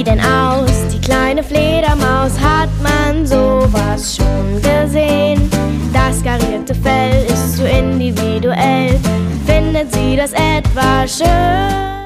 die denn aus? Die kleine Fledermaus, hat man sowas schon gesehen? Das karierte Fell ist so individuell. Findet sie das etwa schön?